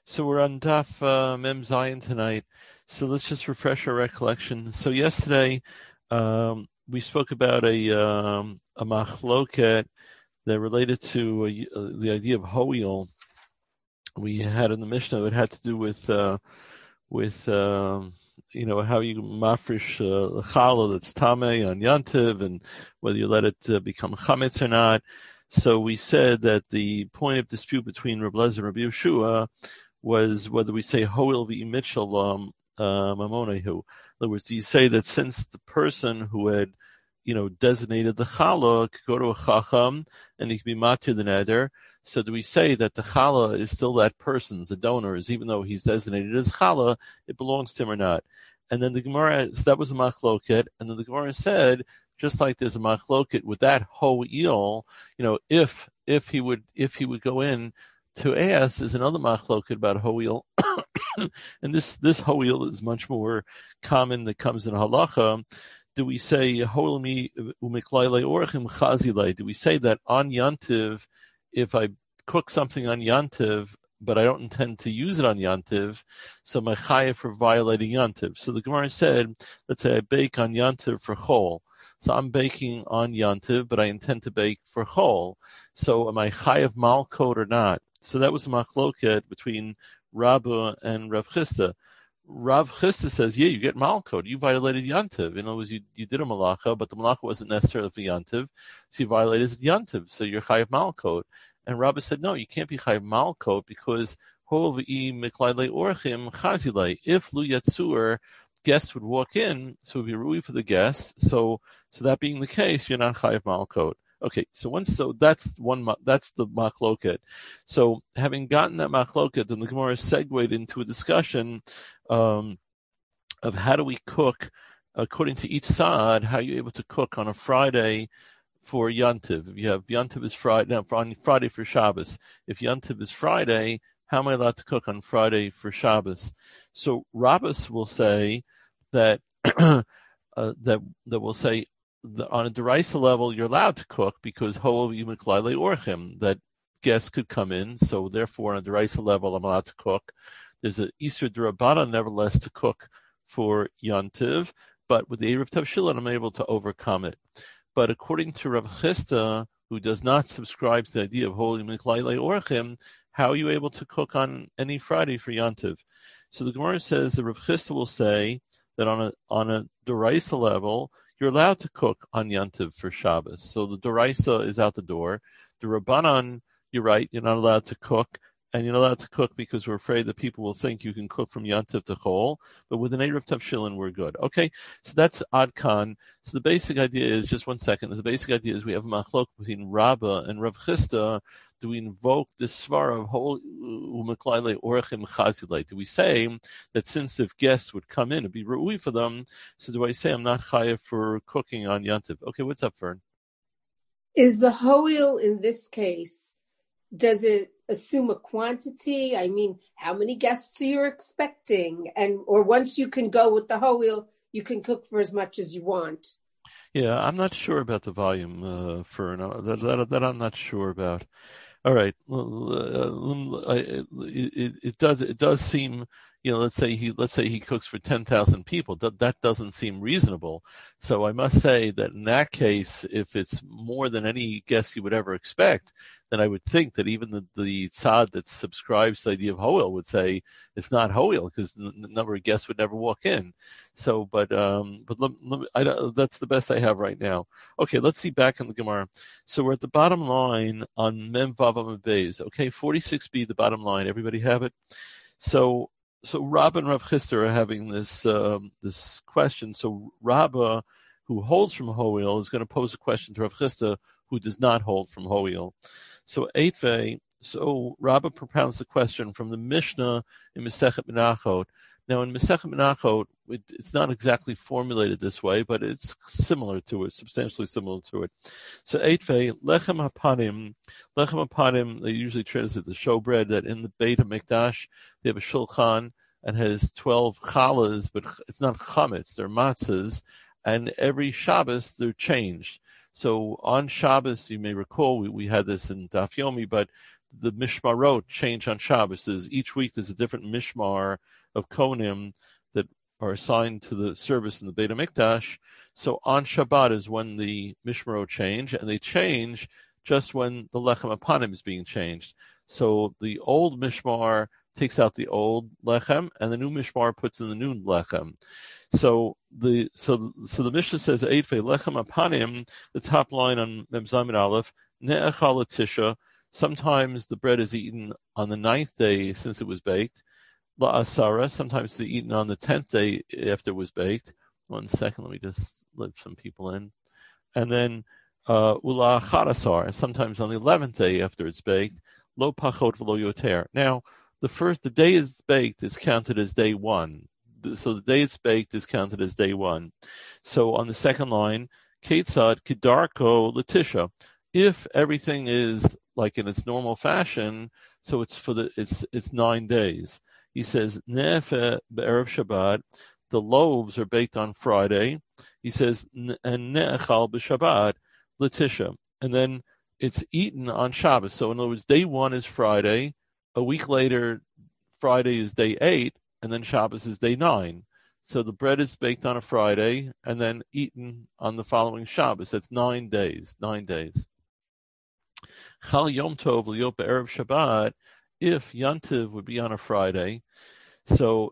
So we're on Daf Mem Zion tonight. So let's just refresh our recollection. So yesterday we spoke about a machloket that related to the idea of hoil. We had in the Mishnah. It had to do with how you mafresh challah that's tameh on yantiv, and whether you let it become chametz or not. So we said that the point of dispute between Reb Lezer and Rabbi Yeshua was whether we say hoil v'imitchel mamonehu. In other words, do you say that since the person who had designated the challah could go to a chacham and he could be matir the neder? So do we say that the challah is still that person's, the donor's, even though he's designated as challah, it belongs to him or not? And then the Gemara, so that was a machloket, and then the Gemara said, just like there's a machloket with that ho'il, if he would go in to ask, is another machloket about ho'il, and this ho'il is much more common that comes in halacha. Do we say ho'il mi umiklayle orchim chazilay? Do we say that on yantiv, if I cook something on yantiv, but I don't intend to use it on yantiv, so my chayav for violating yantiv? So the Gemara said, let's say I bake on yantiv for chol. So I'm baking on yantiv, but I intend to bake for chol. So am I chayav malkot or not? So that was a machloket between Rabba and Rav Chisda. Rav Chisda says, yeah, you get malkot. You violated yantiv. In other words, you did a malacha, but the malacha wasn't necessarily for yantiv, so you violated yantiv. So you're chayav malkot. And Rabbi said, no, you can't be chayav malkot because if lu yatzur, guests would walk in, so it would be ru'i for the guests. So that being the case, you're not chayav malkot. Okay, so that's the machloket. So having gotten that machloket, then the Gemara segued into a discussion of how do we cook according to each side. How are you able to cook on a Friday for Yantiv? If you have Yantiv is Friday, now on Friday for Shabbos. If Yantiv is Friday, how am I allowed to cook on Friday for Shabbos? So Rabbis will say that that will say on a deraisa level you're allowed to cook because ho'il v'yimeklayle orchim, that guests could come in. So therefore, on a deraisa level, I'm allowed to cook. There's an Isur D'Rabbanan, nevertheless, to cook for Yantiv, but with the Erev Tavshilin, I'm able to overcome it. But according to Rav Chisda, who does not subscribe to the idea of ho'il v'yimeklayle orchim, how are you able to cook on any Friday for Yantiv? So the Gemara says that Rav Chisda will say that on a deraisa level, you're allowed to cook on Yantiv for Shabbos. So the deraisa is out the door. The Rabbanan, you're right, you're not allowed to cook. And you're not allowed to cook because we're afraid that people will think you can cook from Yantiv to Chol. But with an Erev Tavshilin, we're good. Okay, so that's Ad Kan. So the basic idea is, just 1 second, the basic idea is we have a machlok between Rabbah and Rav Chisda. Do we invoke the svara of Hol Umeklayle Orechim Chazilei? Do we say that since if guests would come in, it'd be ru'ui for them, so do I say I'm not chayav for cooking on Yantiv? Okay, what's up, Fern? Is the ho'il in this case, does it assume a quantity? I mean, how many guests are you expecting? Or once you can go with the ho'il, you can cook for as much as you want? Yeah, I'm not sure about the volume, Fern. That I'm not sure about. All right. It does seem, let's say he cooks for 10,000 people. That doesn't seem reasonable. So I must say that in that case, if it's more than any guest you would ever expect, then I would think that even the tzad that subscribes to the idea of ho'il would say it's not ho'il because the number of guests would never walk in. So, but that's the best I have right now. Okay, let's see back in the Gemara. So we're at the bottom line on Mem Vav Amud Beis. Okay, 46b, the bottom line. Everybody have it? So Rabba and Rav Chisda are having this question. So Rabba, who holds from ho'il, is going to pose a question to Rav Chisda, who does not hold from ho'il. So Eitve, Rabba propounds the question from the Mishnah in Masechet Menachot. Now in Masechet Menachot, it's not exactly formulated this way, but it's similar to it, substantially similar to it. So Eitve, Lechem Hapanim, they usually translate the showbread, that in the Beit HaMikdash, they have a shulchan and has 12 challahs, but it's not chametz, they're matzahs, and every Shabbos they're changed. So on Shabbos, you may recall, we had this in Daf Yomi, but the mishmarot change on Shabbos. Each week there's a different mishmar of konim that are assigned to the service in the Beit HaMikdash. So on Shabbat is when the mishmarot change, and they change just when the lechem apanim is being changed. So the old mishmar takes out the old lechem, and the new mishmar puts in the new lechem. So the Mishnah says Eidfei lechem apanim, the top line on Mem Zayin Aleph, ne'echal tisha. Sometimes the bread is eaten on the 9th day since it was baked. La asara. Sometimes it's eaten on the 10th day after it was baked. 1 second, let me just let some people in. And then ula achadasar. Sometimes on the 11th day after it's baked. Lo pachot v'lo yoter. Now, the day is baked is counted as day 1. So the day it's baked is counted as day 1. So on the second line, Ketzad Kidarko Latisha. If everything is like in its normal fashion, so it's 9 days. He says Ne'efe be'erev Shabbat. The loaves are baked on Friday. He says and Ne'echal b'Shabbat Latisha, and then it's eaten on Shabbos. So in other words, day 1 is Friday. A week later, Friday is day 8, and then Shabbos is day 9. So the bread is baked on a Friday and then eaten on the following Shabbos. That's 9 days. 9 days. Chal Yom Tov L'Yot Be'erev Shabbat. If Yontiv would be on a Friday, so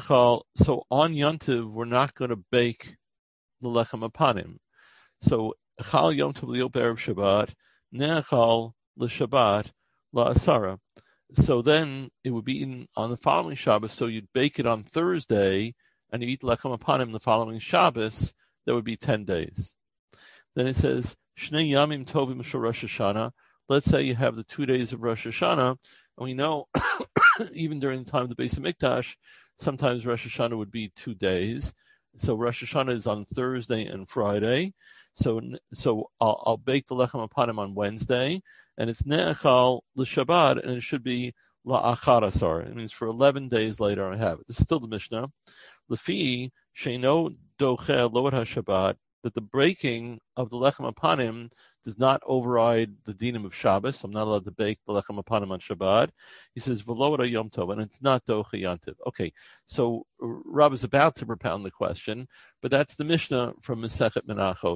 on Yontiv we're not going to bake the lechem apanim. So Chal Yom Tov L'Yot Be'erev Shabbat. Ne'echal L'Shabbat La'asara. So then it would be eaten on the following Shabbos. So you'd bake it on Thursday, and you eat lechem apanim the following Shabbos. That would be 10 days. Then it says Shnei Yamim Tovim Shel Rosh Hashanah. Let's say you have the 2 days of Rosh Hashanah, and we know even during the time of the Beis HaMikdash, sometimes Rosh Hashanah would be 2 days. So Rosh Hashanah is on Thursday and Friday. So I'll bake the lechem apanim on Wednesday, and it's ne'echal l'Shabbat, and it should be la'achadasar. It means for 11 days later I have it. This is still the Mishnah. Lefi sheino doche lo et haShabbat, that the breaking of the lechem apanim does not override the dinim of Shabbos. I'm not allowed to bake the lechem apanim on Shabbat. He says v'lo et Yom Tov, and it's not doche yantiv. Okay, so Rab is about to propound the question, but that's the Mishnah from Masechet Menachot.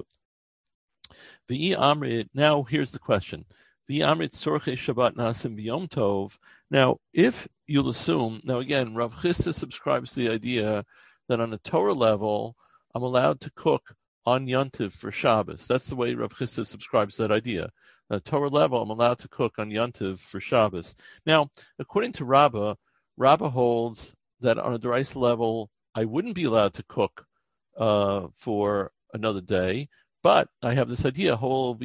V'yi amrit. Now here's the question. V'yi amrit sorche Shabbat nasim b'Yom Tov. Now, if you'll assume, now again, Rav Chisda subscribes to the idea that on a Torah level, I'm allowed to cook on Yontiv for Shabbos. That's the way Rav Chisda subscribes to that idea. On a Torah level, I'm allowed to cook on Yontiv for Shabbos. Now, according to Rabbah holds that on a D'oraisa level, I wouldn't be allowed to cook for another day, but I have this idea, now he would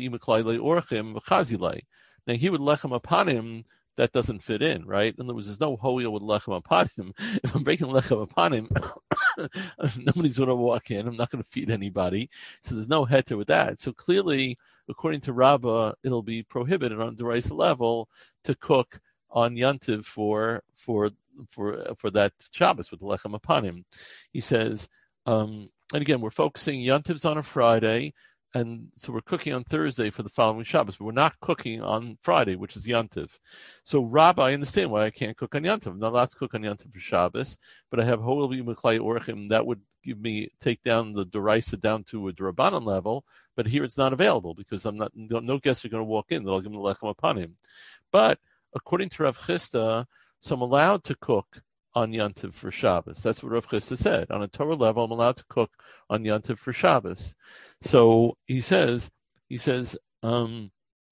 lechem apanim, that doesn't fit in, right? In other words, there's no ho'il with lechem apanim. If I'm breaking lechem apanim, nobody's going to walk in. I'm not going to feed anybody. So there's no heter with that. So clearly, according to Rabbah, it'll be prohibited on D'oraisa level to cook on Yontiv for that Shabbos with the lechem apanim. He says, and again, we're focusing Yontiv's on a Friday, and so we're cooking on Thursday for the following Shabbos, but we're not cooking on Friday, which is Yontiv. So Rabbi, I understand why I can't cook on Yontiv. I'm not allowed to cook on Yontiv for Shabbos, but I have Ho'il V'Yimuklai Orchim. That would take down the D'oraisa down to a D'Rabbanan level, but here it's not available because no guests are going to walk in. They'll give them the lechem apanim. But according to Rav Chisda, so I'm allowed to cook on Yontiv for Shabbos. That's what Rav Chisda said. On a Torah level, I'm allowed to cook on Yontiv for Shabbos. So he says, so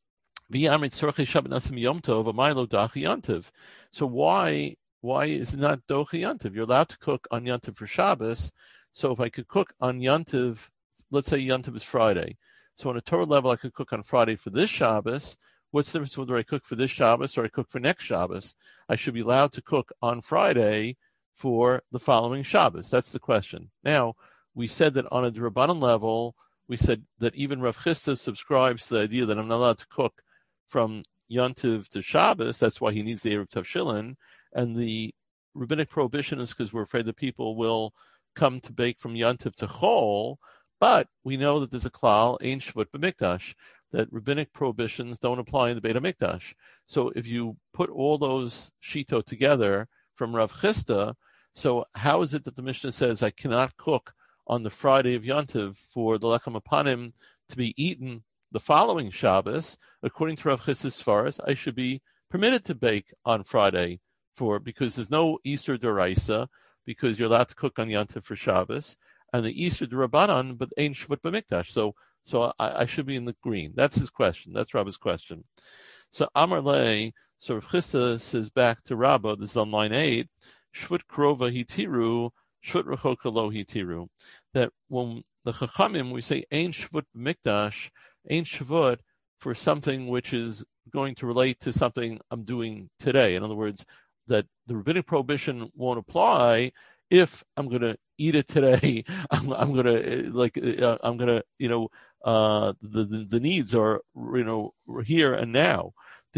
why is it not dochi Yontiv? You're allowed to cook on Yontiv for Shabbos. So if I could cook on Yontiv, let's say Yontiv is Friday. So on a Torah level, I could cook on Friday for this Shabbos. What's the difference whether I cook for this Shabbos or I cook for next Shabbos? I should be allowed to cook on Friday for the following Shabbos. That's the question. Now, we said that on a D'Rabbanan level, we said that even Rav Chisda subscribes to the idea that I'm not allowed to cook from Yontiv to Shabbos. That's why he needs the Erev Tavshilin. And the rabbinic prohibition is because we're afraid that people will come to bake from Yontiv to Chol. But we know that there's a klal, ein shvut b'mikdash. that rabbinic prohibitions don't apply in the Beit HaMikdash. So if you put all those shito together from Rav Chisda, so how is it that the Mishnah says I cannot cook on the Friday of Yontiv for the Lechem Apanim to be eaten the following Shabbos? According to Rav Chisda's Svaras, I should be permitted to bake on Friday because there's no Easter Doraisa, because you're allowed to cook on Yontiv for Shabbos, and the Easter D'Rabbanan, but Ein Shvut B'Mikdash. So I should be in the green. That's his question. That's Rabba's question. So Amar Lei, so Rav Chisda says back to Rabba, this is on line 8, Shvut Krova Hitiru, Shvut Rechoka Lo Hitiru. That when the Chachamim, we say Ein Shvut B'Mikdash, Ein Shvut for something which is going to relate to something I'm doing today. In other words, that the rabbinic prohibition won't apply if I'm going to eat it today. I'm going to the needs are here and now.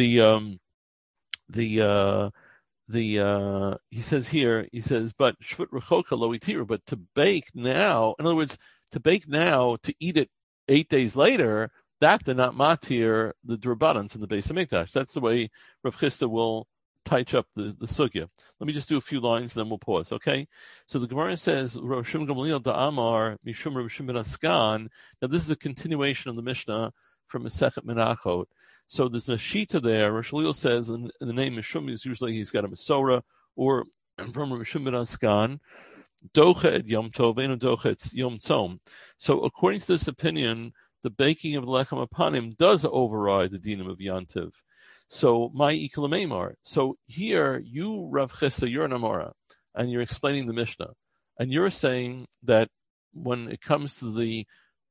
He says here, but shvut rechoka lo itiru, but to bake now, in other words, to bake now to eat it 8 days later, that they're not matir the drabbanans in the Beis HaMikdash. That's the way Rav Chisda will touch up the sugya. Let me just do a few lines, then we'll pause, okay? So the Gemara says, Rosh Gamliel da'amar mishum Rav Shimon ben Askan. Now this is a continuation of the Mishnah from Masechet Menachot. So there's a shita there. Rosh Gamliel says, in the name Mishum is usually he's got a Masorah, or from Rav Shimon ben Askan, docha et Yom Tov, and docha et Yom Tzom. So according to this opinion, the baking of the Lechem Apanim does override the dinim of Yantiv. So my ikalamemar. So here, you Rav Chisda, you're an Amora, and you're explaining the Mishnah, and you're saying that when it comes to the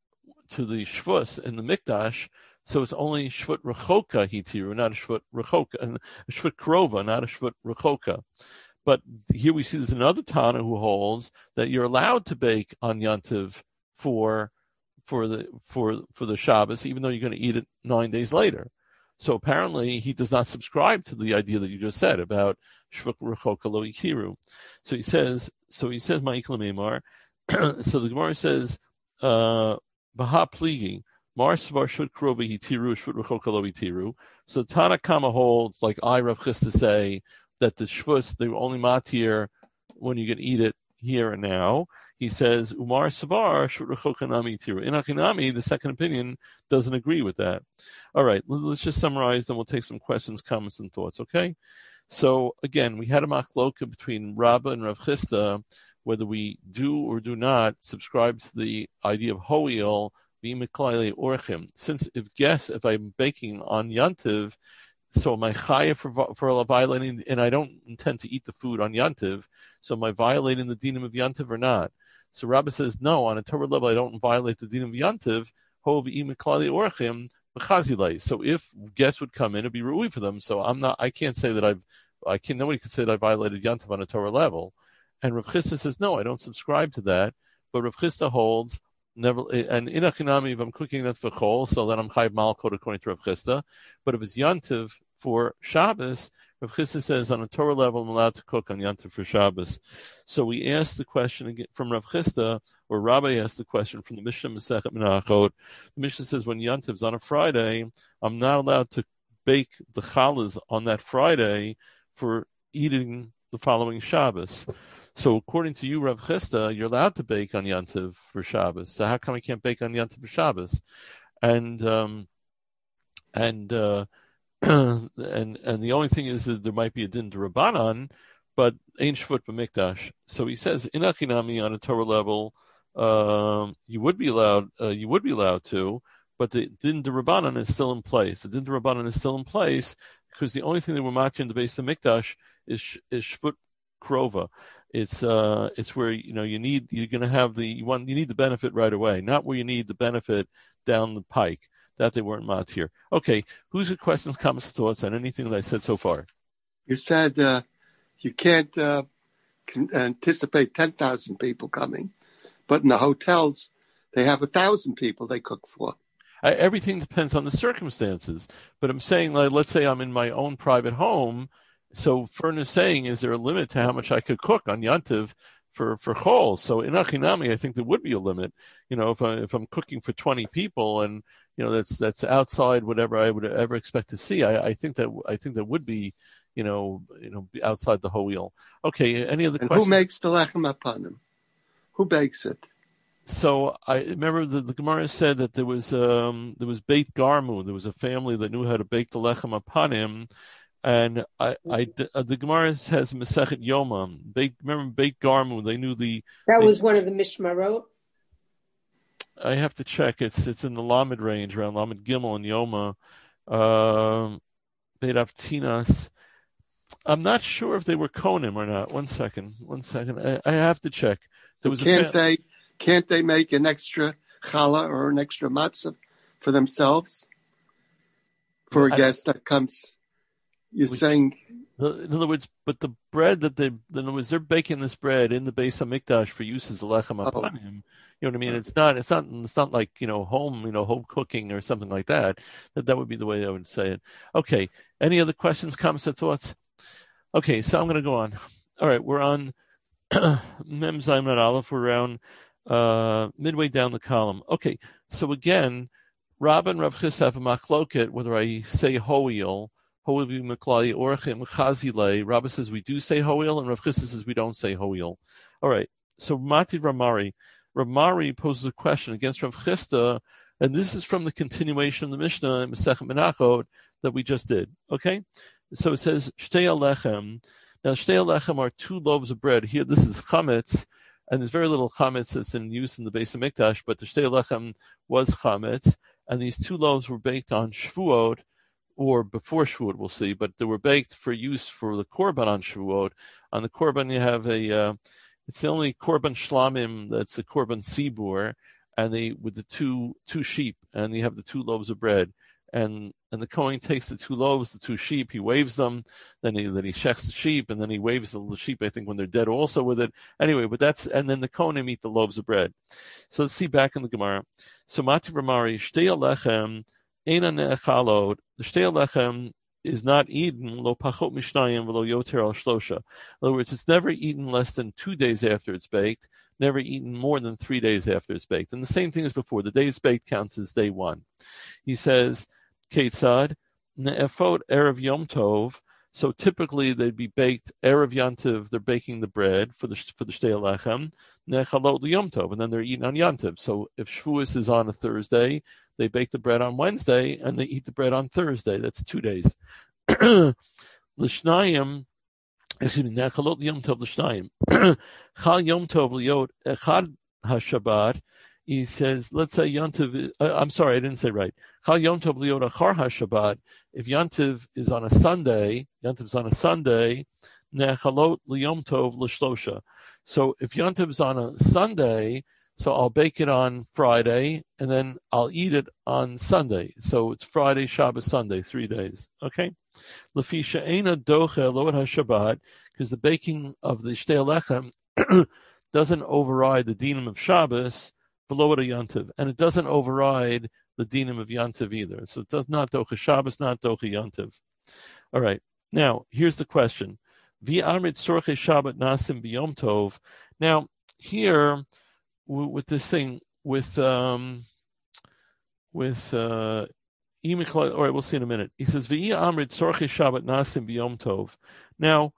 shvus in the mikdash, so it's only shvut rechoka hitiru, not a shvut rechoka, and a shvut krova, not a shvut rechoka. But here we see there's another Tana who holds that you're allowed to bake on Yantiv for the Shabbos, even though you're going to eat it 9 days later. So apparently he does not subscribe to the idea that you just said about shvuk rechoka lo yikiru. So he says ma'ikla meimar. So the Gemara says baha pligi mar svar shvut krova yitiru shvut rechoka lo yitiru. So Tana Kama holds, like I Rav Chisda say, that the shvus they were only matir when you can eat it here and now. He says, Umar Savar, Shurachochanami Tiru. In Achinami, the second opinion doesn't agree with that. All right, let's just summarize, then we'll take some questions, comments, and thoughts, okay? So, again, we had a machloka between Rabba and Rav Chisda, whether we do or do not subscribe to the idea of Ho'il, V'imiklayle Orchim. Since if I'm baking on Yantiv, so my chaya for violating, and I don't intend to eat the food on Yantiv, so am I violating the dinim of Yantiv or not? So Rabbi says, no, on a Torah level, I don't violate the din of Yantiv. So if guests would come in, it'd be ru'i for them. So I can't say that nobody can say that I violated Yantiv on a Torah level. And Rav Chisda says, no, I don't subscribe to that. But Rav Chisda holds, never, and in Achinami, if I'm cooking that for Chol, so then I'm Chayiv Malkot according to Rav Chisda. But if it's Yantiv for Shabbos, Rav Chisda says on a Torah level, I'm allowed to cook on Yantiv for Shabbos. So we asked the question again from Rav Chisda, or Rabbi asked the question from the Mishnah Masechet Menachot. The Mishnah says when Yantiv's on a Friday, I'm not allowed to bake the challahs on that Friday for eating the following Shabbos. So according to you, Rav Chisda, you're allowed to bake on Yantiv for Shabbos. So how come I can't bake on Yantiv for Shabbos? And the only thing is that there might be a din d'Rabbanan, but ain't shvut b'mikdash. So he says in Achinami on a Torah level, you would be allowed to, but the din d'Rabbanan is still in place. The din d'Rabbanan is still in place because the only thing that we're matching in the Beis HaMikdash is shvut krova. It's where you need the benefit right away, not where you need the benefit down the pike. That they weren't mat here. Okay, who's got questions, comments, thoughts on anything that I said so far? You said you can't anticipate 10,000 people coming, but in the hotels they have 1,000 people they cook for. Everything depends on the circumstances. But I'm saying, like, let's say I'm in my own private home. So Fern is saying, is there a limit to how much I could cook on Yantiv for chol. So in achinami, I think there would be a limit. If I'm cooking for 20 people, and that's outside whatever I would ever expect to see. I think that would be, outside the ho'il. Okay. Any other questions? Who makes the lechem apanim? Who bakes it? So I remember the Gemara said that there was Beit Garmu. There was a family that knew how to bake the lechem apanim, and the Gemara has Masechet Yoma. Remember Beit Garmu? They knew that was one of the Mishmarot. I have to check. It's in the Lamed range, around Lamed Gimel and Yoma. Beit Avtinas. I'm not sure if they were Konim or not. One second. I have to check. There was Can't they make an extra challah or an extra matzah for themselves for a guest that comes? You're saying, in other words, but the bread they're baking this bread in the Beis Hamikdash for use as the lechem apanim. You know what I mean? It's not like home cooking or something like that. That would be the way I would say it. Okay. Any other questions, comments, or thoughts? Okay, so I'm going to go on. All right, we're on Mem Zayin Aleph. We're around midway down the column. Okay, so again, Rav and Rav Chis have a machloket whether I say ho'il miklali orchim chazile. Rabbi says we do say ho'il, and Rav Chis says we don't say ho'il. All right, so Mati Ramari. Ramari poses a question against Rav Chisda, and this is from the continuation of the Mishnah in Masechet Menachot that we just did. Okay, so it says shtei alechem. Now shtei alechem are 2 loaves of bread. Here, this is chametz. And there's very little chametz that's in use in the Beis Hamikdash, but the shtei lechem was chametz, and these 2 loaves were baked on Shavuot, or before Shavuot, we'll see, but they were baked for use for the korban on Shavuot. On the korban, you have it's the only korban shlamim that's a korban sibur, and with the two sheep, and you have the 2 loaves of bread. And the Kohen takes the 2 loaves, the 2 sheep, he waves them, then he shechs the sheep, and then he waves the sheep, I think, when they're dead also with it. Anyway, and then the Kohanim eat the loaves of bread. So let's see back in the Gemara. So Mati Ramari, Shtei Alechem, Eina Ne'echalot, the Shtei Alechem is not eaten, lo pachot mishnayim, v'lo yoter al shlosha. In other words, it's never eaten less than 2 days after it's baked, never eaten more than 3 days after it's baked. And the same thing as before, the day it's baked counts as day 1. He says, Ketzad, Ne'efot Erev Yom Tov. So typically they'd be baked Erev Yantiv. They're baking the bread for the Shtei Alechem. Ne'echalot Yom Tov, and then they're eating on Yantiv. So if Shavuos is on a Thursday, they bake the bread on Wednesday, and they eat the bread on Thursday. That's 2 days. L'shnayim, Ne'echalot Yom Tov l'shnayim. Chal Yom Tov liot echad haShabbat. He says, let's say Yantiv, I'm sorry, I didn't say right. Chal Yom Tov liot achar haShabbat. If Yantiv is on a Sunday, Ne'echalot liyom tov l'shlosha. So if Yantiv is on a Sunday, so I'll bake it on Friday, and then I'll eat it on Sunday. So it's Friday, Shabbos, Sunday, 3 days. Okay? Lefi she'ena doche lo et haShabbat, because the baking of the Shtei Alechem doesn't override the dinim of Shabbos, below it a Yantiv, and it doesn't override the dinim of Yantiv either. So it does not doche Shabbos, not doche Yantiv. All right. Now, here's the question. V'amrit sorche Shabbat nasim b'yom tov. Now, here, with this thing, with all right, we'll see in a minute. He says, V'amrit sorche Shabbat nasim b'yom tov. Now,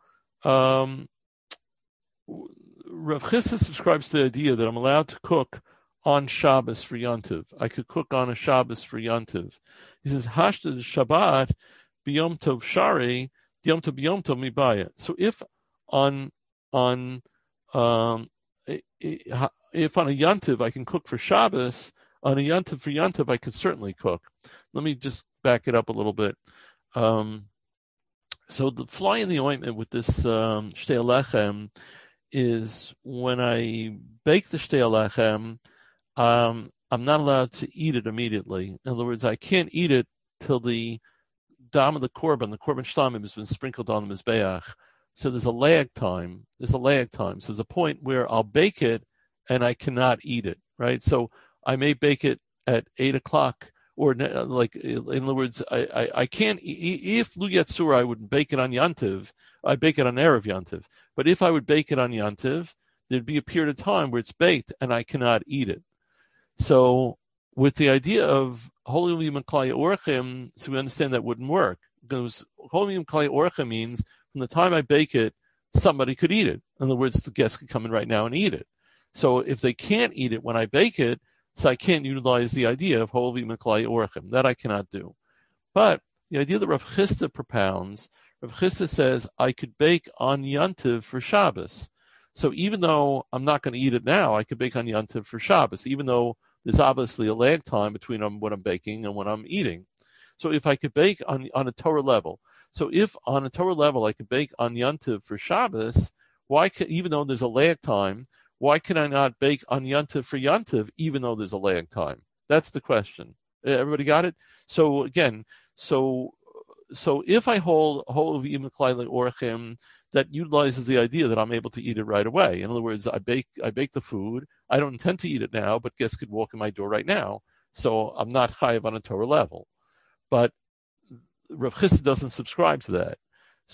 Rav Chisda subscribes to the idea that I'm allowed to cook on Shabbos for Yantiv. I could cook on a Shabbos for Yantiv. He says, Hashta Shabbat b'yom tov shari, Yom tov b'yom tov mibaya. So if on a Yantiv I can cook for Shabbos, on a Yantiv for Yantiv I could certainly cook. Let me just back it up a little bit. So the fly in the ointment with this Shtei Alechem is when I bake the Shtei Alechem, I'm not allowed to eat it immediately. In other words, I can't eat it till the dam of the korban shlamim, has been sprinkled on the mizbeach. So there's a lag time. So there's a point where I'll bake it and I cannot eat it, right? So I may bake it at 8 o'clock, or like, in other words, I can't, if Lu Yatsura, I would bake it on Yantiv, I bake it on Erev Yantiv. But if I would bake it on Yantiv, there'd be a period of time where it's baked and I cannot eat it. So with the idea of holy Maklai Orchim, so we understand that wouldn't work. Because holy Maklai Orchim means from the time I bake it, somebody could eat it. In other words, the guests could come in right now and eat it. So if they can't eat it when I bake it, so I can't utilize the idea of holy Maklai Orchim. That I cannot do. But the idea that Rav Chisda propounds, Rav Chisda says I could bake on Yantiv for Shabbos. So even though I'm not going to eat it now, I could bake on Yantiv for Shabbos, even though there's obviously a lag time between when I'm baking and when I'm eating. So if I could bake on a Torah level, so if on a Torah level I could bake on Yantiv for Shabbos, even though there's a lag time, why can I not bake on Yantiv for Yantiv, even though there's a lag time? That's the question. Everybody got it? So again, so if I hold of Imaklai Orchim, that utilizes the idea that I'm able to eat it right away. In other words, I bake the food. I don't intend to eat it now, but guests could walk in my door right now. So I'm not chayav on a Torah level. But Rav Chisda doesn't subscribe to that.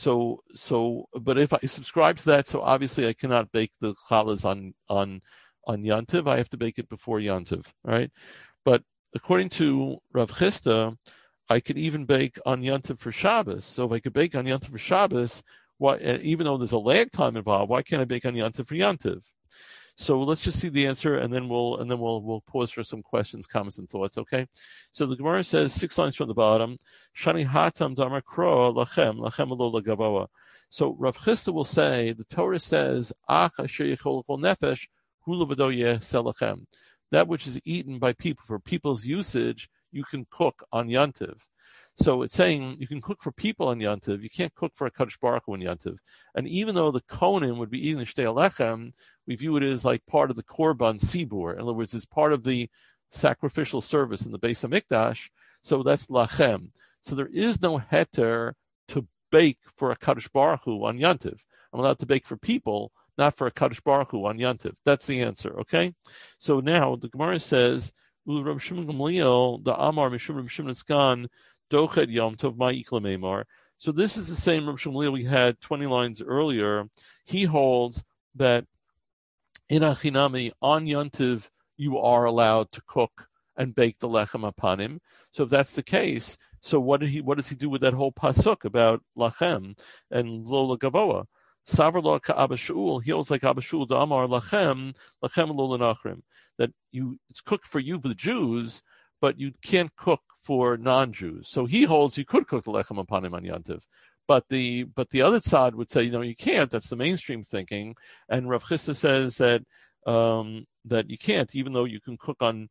But if I subscribe to that, so obviously I cannot bake the challahs on Yantiv. I have to bake it before Yantiv, right? But according to Rav Chisda, I could even bake on Yantiv for Shabbos. So if I could bake on Yantiv for Shabbos, why, even though there's a lag time involved, why can't I bake on Yantiv for Yantiv? So let's just see the answer, and then we'll pause for some questions, comments, and thoughts. Okay. So the Gemara says 6 lines from the bottom. Shani hatam damar kro lachem alo lagavoa. So Rav Chisda will say the Torah says ach asher yichol kol nefesh hu levado yehseh lachem. That which is eaten by people for people's usage, you can cook on Yantiv. So it's saying you can cook for people on Yantiv. You can't cook for a Kadosh Baruch Hu on Yantiv. And even though the Kohanim would be eating the Shtei Alechem, we view it as like part of the Korban Sibur. In other words, it's part of the sacrificial service in the Beis HaMikdash. So that's Lachem. So there is no heter to bake for a Kadosh Baruch Hu on Yantiv. I'm allowed to bake for people, not for a Kadosh Baruch Hu on Yantiv. That's the answer, okay? So now the Gemara says, Rav Shimon Gamliel, the Amar Mishum Rav Shimon Tzkan, Doched Yom Tov Ma'ikla Meimar. So this is the same Rav Shmuel we had 20 lines earlier. He holds that in Achinami, on Yontiv, you are allowed to cook and bake the lechem upon him. So if that's the case, so what does he do with that whole pasuk about lachem and lo lagavoa? Savar lo ka Abba Shaul, he holds like Abba Shaul, the Amar lachem lo lenachrim. That it's cooked for you, for the Jews, but you can't cook for non-Jews. So he holds you could cook the lechem upon him on Yantiv. But the other side would say, you can't. That's the mainstream thinking. And Rav Chisda says that that you can't, even though you can cook on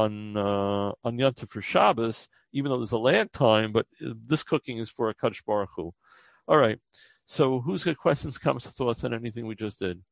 Yantiv for Shabbos, even though there's a lag time, but this cooking is for a Kadosh Baruch Hu. All right. So who's got questions, comments, or thoughts on anything we just did?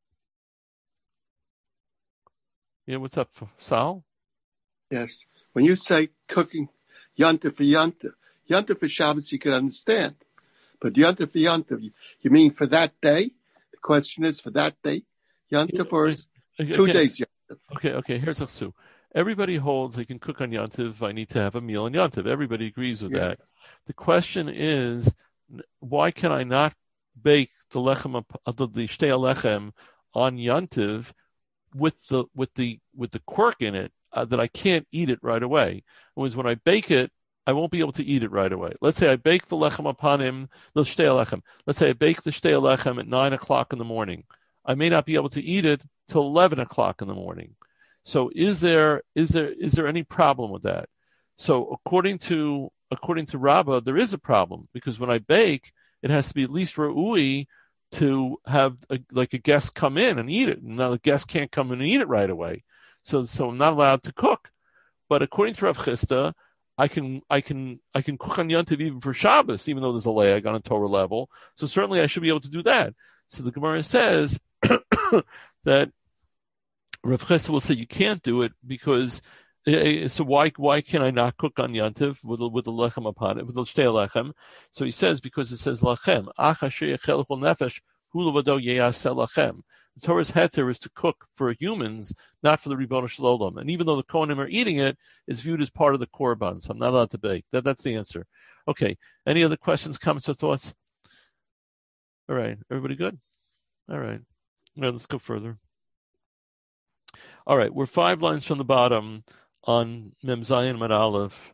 Yeah, what's up, Sal? Yes. When you say cooking Yantiv for Shabbos, you can understand. But Yantiv for Yantiv, you mean for that day? The question is for that day, Yantiv, or 2 days Yantiv? Okay. Here's a Chsu. Everybody holds they can cook on Yantiv. I need to have a meal on Yantiv. Everybody agrees with that. The question is, why can I not bake the lechem, the shtei lechem on Yantiv with the quirk in it that I can't eat it right away? It was when I bake it, I won't be able to eat it right away. Let's say I bake the lechem upon him, the shtei lechem. Let's say I bake the shtei lechem at 9 o'clock in the morning. I may not be able to eat it till 11 o'clock in the morning. So is there any problem with that? So according to Rabbah, there is a problem, because when I bake, it has to be at least ra'ui to have a guest come in and eat it. Now the guest can't come in and eat it right away. So I'm not allowed to cook. But according to Rav Chisda, I can cook on Yantiv even for Shabbos, even though there's a lag on a Torah level. So certainly I should be able to do that. So the Gemara says that Rav Chisda will say you can't do it because. So why can I not cook on Yantiv with the lechem upon it, with the shtei lechem? So he says because it says lachem. Nefesh hu levado yeyaseh lachem. The Torah's heter is to cook for humans, not for the Ribono Shel Olam. And even though the Kohanim are eating it, it's viewed as part of the Korban. So I'm not allowed to bake. That's the answer. Okay. Any other questions, comments, or thoughts? All right. Everybody good? All right. Let's go further. All right, we're 5 lines from the bottom on Mem Zayin Mad Aleph.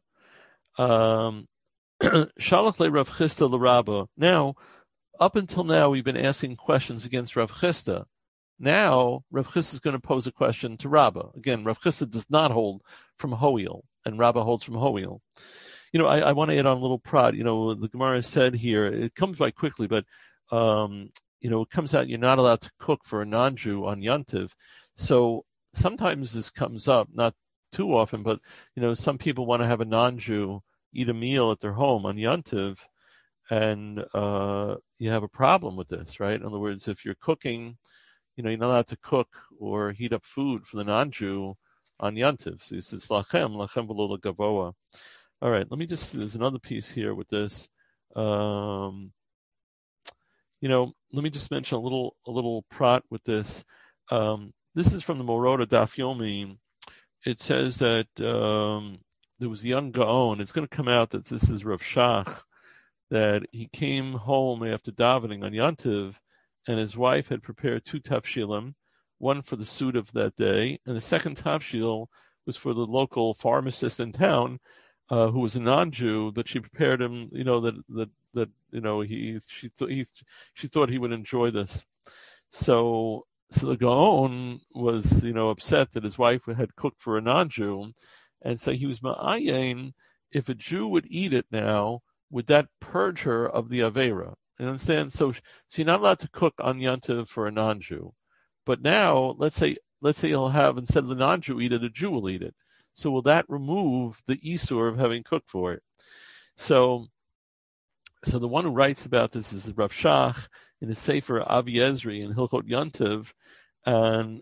Shalach le Rav Chisda l'Rabba. Now, up until now, we've been asking questions against Rav Chisda. Now, Rav Chisda is going to pose a question to Rabba. Again, Rav Chisda does not hold from Hoil, and Rabba holds from Hoil. I want to add on a little prod. The Gemara said here, it comes by quickly, but, it comes out you're not allowed to cook for a non-Jew on Yontiv. So sometimes this comes up, not too often, but, some people want to have a non-Jew eat a meal at their home on Yontiv, and you have a problem with this, right? In other words, if you're cooking, you're not allowed to cook or heat up food for the non-Jew on Yontiv. So he says, lachem v'lo legavoa. All right, there's another piece here with this. Let me just mention a little prat with this. This is from the Morota Daf Yomi. It says that there was a young Gaon. It's going to come out that this is Rav Shach, that he came home after davening on Yontiv, and his wife had prepared 2 tafshilim, one for the suit of that day, and the second tafshil was for the local pharmacist in town, who was a non-Jew, but she prepared him, she thought he would enjoy this. So the Gaon was, upset that his wife had cooked for a non-Jew, and so he was ma'ayin, if a Jew would eat it now, would that purge her of the Aveira? You understand? So you're not allowed to cook on Yontiv for a non-Jew. But now, let's say he'll have, instead of the non-Jew eat it, a Jew will eat it. So will that remove the Isur of having cooked for it? So the one who writes about this is Rav Shach in his Sefer Avi Ezri in Hilchot Yontiv, and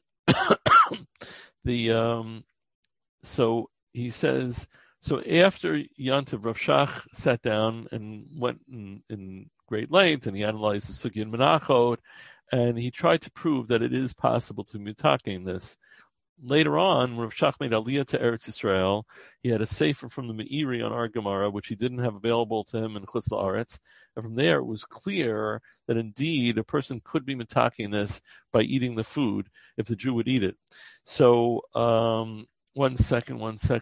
so he says, so after Yontiv, Rav Shach sat down and went in great length, and he analyzed the Sugya and Menachot, and he tried to prove that it is possible to mutaking this. Later on, Rav Shach made Aliyah to Eretz Yisrael. He had a sefer from the Meiri on our Gemara, which he didn't have available to him in Chutz La'aretz. And from there, it was clear that indeed a person could be mitaking this by eating the food if the Jew would eat it. So, one second.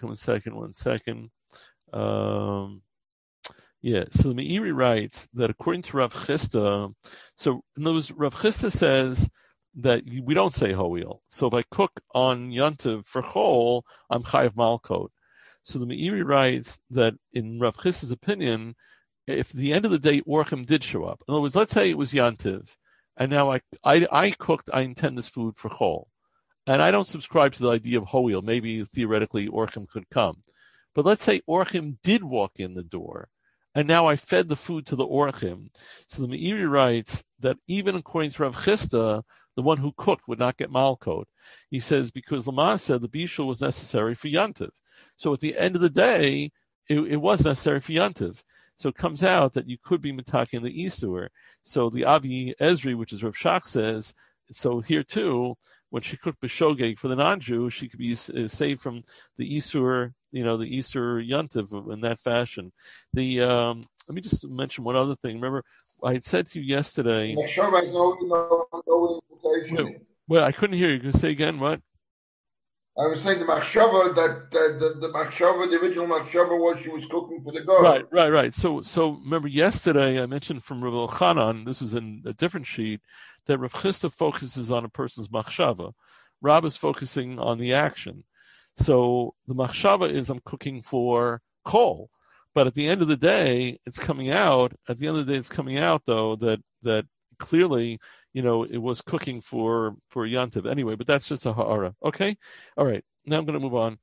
So the Meiri writes that according to Rav Chisda, so in other words, Rav Chisda says that we don't say ho'il. So if I cook on Yontiv for chol, I'm chayav malkot. So the Meiri writes that in Rav Chisda's opinion, if at the end of the day Orchim did show up, in other words, let's say it was Yontiv, and now I cooked, I intend this food for chol, and I don't subscribe to the idea of ho'il. Maybe theoretically Orchim could come, but let's say Orchim did walk in the door, and now I fed the food to the Orchim. So the Meiri writes that even according to Rav Chisda, the one who cooked would not get malkot. He says because Lama said the bishul was necessary for Yontiv. So at the end of the day, it was necessary for Yontiv. So it comes out that you could be mitaking the Isur. So the Avi Ezri, which is Rav Shach, says, so here too, when she cooked b'shogeg for the non-Jew, she could be saved from the Isur, the Isur Yontiv in that fashion. Let me just mention one other thing. Remember, I had said to you yesterday. Machshava has no implication. Well, I couldn't hear you. Can you say again? What? I was saying the machshava that the machshava, the original machshava was she was cooking for the God. Right. So remember yesterday I mentioned from Rav Elchanan, this was in a different sheet, that Rav Chisda focuses on a person's machshava. Rab is focusing on the action. So the machshava is I'm cooking for kol. But at the end of the day, it's coming out. At the end of the day, it's coming out though that clearly, it was cooking for Yontiv anyway. But that's just a ha'ara. Okay, all right. Now I'm going to move on.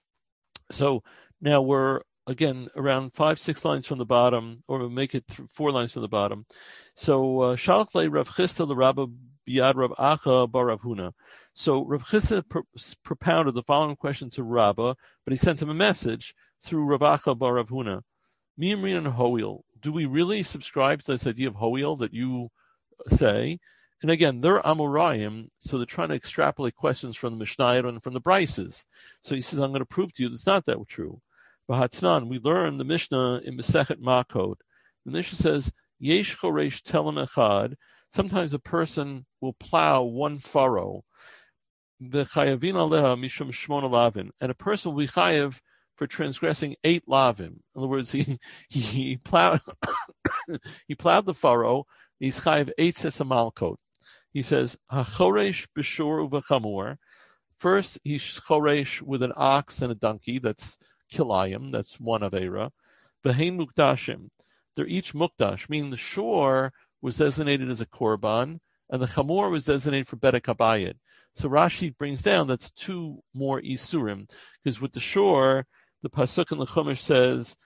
So now we're again around 5-6 lines from the bottom, or we'll make it 4 lines from the bottom. So Shalach le Rav Chisda l'Rabba biyad Rav Acha bar Rav Huna. So Rav Chisda propounded the following question to Rabba, but he sent him a message through Rav Acha bar Rav Huna. Miyamrin and Ho'il. Do we really subscribe to this idea of Ho'il that you say? And again, they're Amorayim, so they're trying to extrapolate questions from the Mishnayot and from the Brises. So he says, I'm going to prove to you that's not that true. B'Hatnan, we learn the Mishnah in Masechet Makot. The Mishnah says, Yesh choresh telem echad. Sometimes a person will plow one furrow. v'chayavin aleha mishum shmona lavin, and a person will be chayav for transgressing 8 lavim. In other words, he plowed he plowed the furrow. He's chayav 8 sesamalkot. He says hachoresh b'shur uv'chamor. First, he's choresh with an ox and a donkey. That's kilayim. That's one avera. V'hein mukdashim. They're each mukdash, meaning the shor was designated as a korban, and the chamor was designated for bedek habayit. So Rashi brings down that's 2 more isurim, because with the shor, the pasuk in the Chumash says,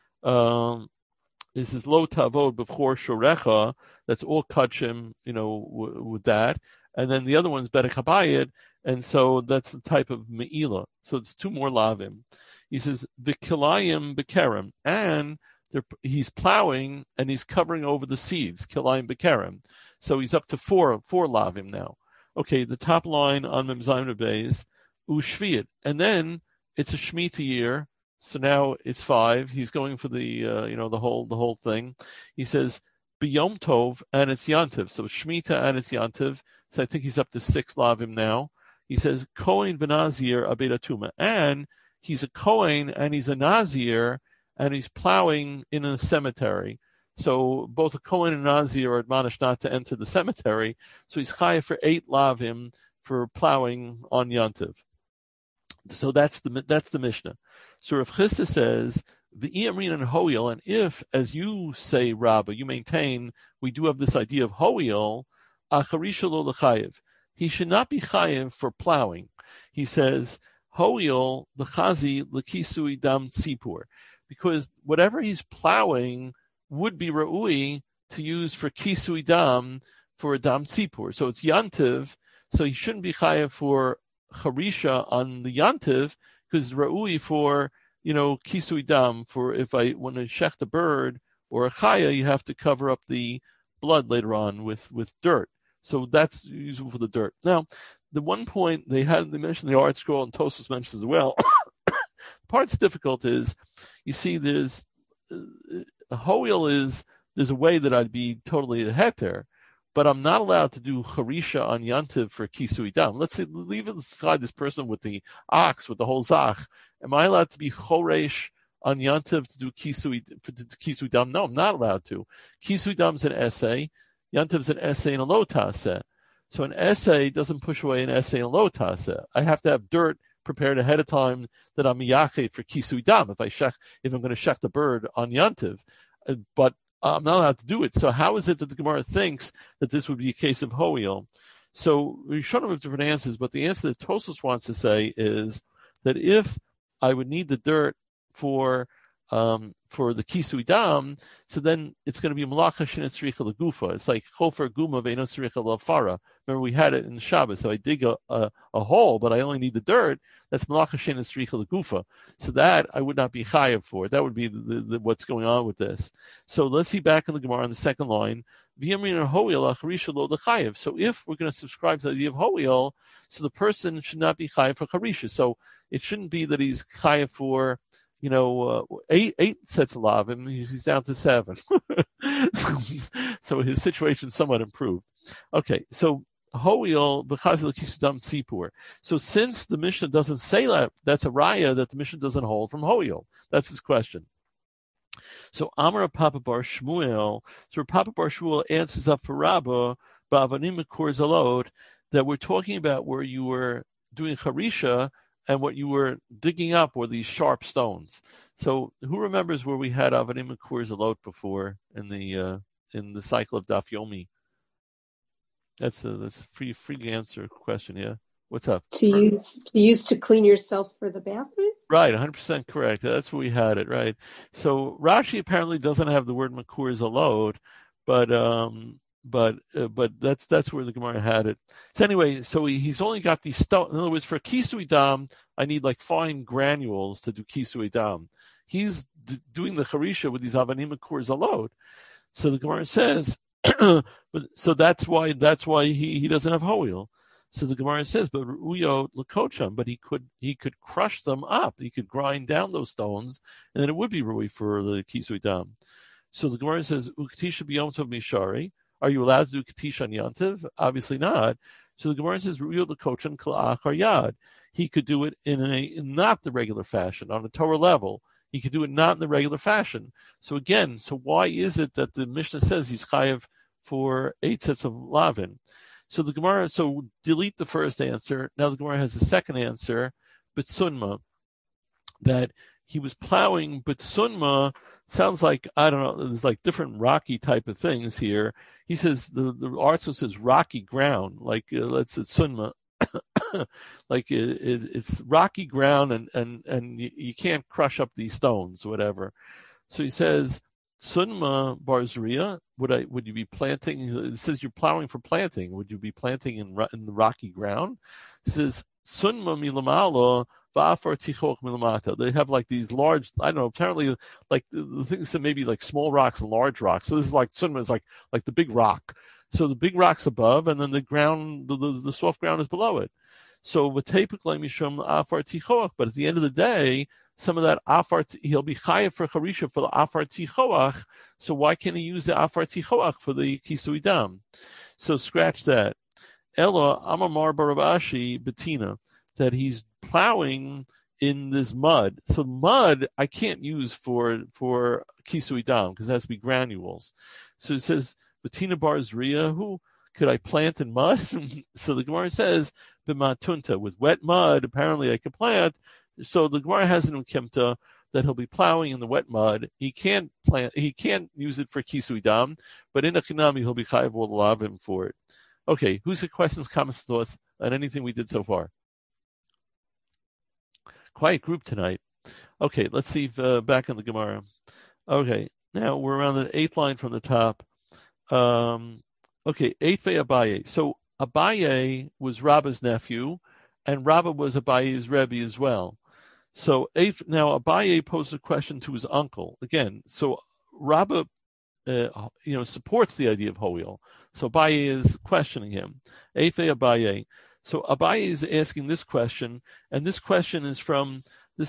this is lo tavod b'chor shorecha. That's all kachim, with that, and then the other one's bedek habayit, and so that's the type of me'ilah. So it's 2 more lavim. He says v'kilayim b'kerem, and he's plowing and he's covering over the seeds, kilayim b'kerem. So he's up to 4 lavim now. Okay, the top line on Mem Zayin Beis, ushviyat, and then it's a Shemitah year. So now it's 5. He's going for the the whole thing. He says b'yom tov, and it's yantiv. So Shemitah and it's yantiv. So I think he's up to 6 lavim now. He says kohen v'nazir abed atuma, and he's a kohen and he's a nazir and he's plowing in a cemetery. So both a Kohen and Nazir are admonished not to enter the cemetery. So he's chayav for 8 lavim for plowing on Yantiv. So that's the Mishnah. So Rav Chisda says v'iyamrin and hoil, and if, as you say, Rabba, you maintain we do have this idea of hoil, acharisha lo l'chayev. He should not be chayev for plowing. He says hoil l'chazi l'kisui dam tzipur, because whatever he's plowing would be ra'ui to use for kisui dam, for a dam tzipur. So it's yantiv, so he shouldn't be chayav for charisha on the yantiv, because ra'ui for, kisui dam, for when I shecht a bird or a chaya, you have to cover up the blood later on with dirt. So that's useful for the dirt. Now, the one point they mentioned the art scroll, and Tosfos mentions as well. The part's difficult is, you see, there's a way that I'd be totally a heter, but I'm not allowed to do charisha on yantiv for kisui dam. Let's say, leave aside this person with the ox, with the whole zach. Am I allowed to be choresh on yantiv to do kisui dam? No, I'm not allowed to. Kisui dam's an essay. Yantiv's an essay and a lo taseh. So an essay doesn't push away an essay and a lo taseh. I have to have dirt prepared ahead of time that I'm miyachet for kisui dam if I'm going to shech the bird on yantiv, but I'm not allowed to do it. So how is it that the Gemara thinks that this would be a case of hoil? So we showed him different answers, but the answer that Tosfos wants to say is that if I would need the dirt for the kisui dam, so then it's going to be malacha shenet tzricha legufa. It's like chofer guma ve'eno tzricha lafara. Remember, we had it in Shabbos. So I dig a hole, but I only need the dirt. That's malacha shenet tzricha legufa. So that I would not be chayav for. That would be the what's going on with this. So let's see back in the Gemara on the second line. V'yamrin hoil acharisha lo lechayav. So if we're going to subscribe to the idea of hoil, so the person should not be chayav for charisha. So it shouldn't be that he's chayav for 8 sets of lavim, he's down to 7. So his situation's somewhat improved. Okay, so hoil b'chazil kisudam sipur. So since the Mishnah doesn't say that, that's a raya that the Mishnah doesn't hold from hoil. That's his question. So Amar Papa Bar Shmuel, so Papa Bar Shmuel answers up for Rabba ba'avanim mikor zalot, that we're talking about where you were doing charisha, and what you were digging up were these sharp stones. So who remembers where we had Avanim Mikor Zalot before in the cycle of Daf Yomi? That's a free answer question. Yeah, what's up? To use to clean yourself for the bathroom. Right, 100% correct. That's where we had it. Right. So Rashi apparently doesn't have the word Mikor Zalot, but that's where the Gemara had it. So anyway, so he's only got these stones. In other words, for kisui dam, I need like fine granules to do kisui dam. He's doing the charisha with these avanim mikor zalot. So the Gemara says, so that's why he doesn't have hoil. So the Gemara says, but uyo lakocham, but he could crush them up. He could grind down those stones, and then it would be rui for the kisui dam. So the Gemara says, uktisha b'yom tov mishari. Are you allowed to do Katish on Yantiv? Obviously not. So the Gemara says, "Ru'yo l'kochan k'la'achar yad." He could do it in not the regular fashion, on a Torah level. He could do it not in the regular fashion. So again, why is it that the Mishnah says he's chayav for 8 sets of lavin? So the Gemara, delete the first answer. Now the Gemara has a second answer, B'tsunma, that he was plowing. B'tsunma sounds like, I don't know, there's like different rocky type of things here. He says, the Artso says rocky ground, like let's say Sunma, like it's rocky ground and you can't crush up these stones, whatever. So he says, Sunma Barzria, would you be planting? It says you're plowing for planting. Would you be planting in the rocky ground? It says Sunma Milamalo Va'afar Tichoch Milamata. They have like these large, I don't know, apparently like the things that maybe like small rocks and large rocks. So this is like Sunma is like the big rock. So the big rock's above, and then the ground, the soft ground is below it. So v'teipiklei mishum afar tichoach. But at the end of the day, some of that afar, he'll be chayav for charisha for the afar tichoach. So why can't he use the afar tichoach for the kisui dam? So scratch that. Ella amamar barabashi betina, that he's plowing in this mud. So mud I can't use for kisui dam because it has to be granules. So it says betina bar zriya, who could I plant in mud? So the Gemara says b'matunta, with wet mud apparently I could plant. So the Gemara has an ukimta that he'll be plowing in the wet mud. He can't use it for kisui dam, but in a kinami he'll be chayav will allow him for it. Okay, who's got questions, comments, thoughts on anything we did so far? Quiet group tonight. Okay, let's see if, back in the Gemara. Okay, now we're around the 8th line from the top. Okay, Eitvei Abaye. So Abaye was Rabba's nephew, and Rabba was Abaye's Rebbe as well. So now Abaye posed a question to his uncle again. So Rabba, supports the idea of Hoil. So Abaye is questioning him. Eitvei Abaye. So Abaye is asking this question, and this question is from a